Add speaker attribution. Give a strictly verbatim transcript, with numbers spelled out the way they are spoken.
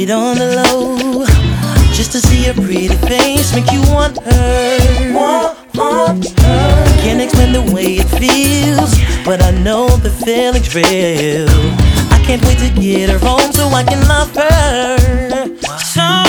Speaker 1: it on the low, just to see her pretty face make you want her. Want, want her. Can't explain the way it feels, but I know the feeling's real. I can't wait to get her home so I can love her.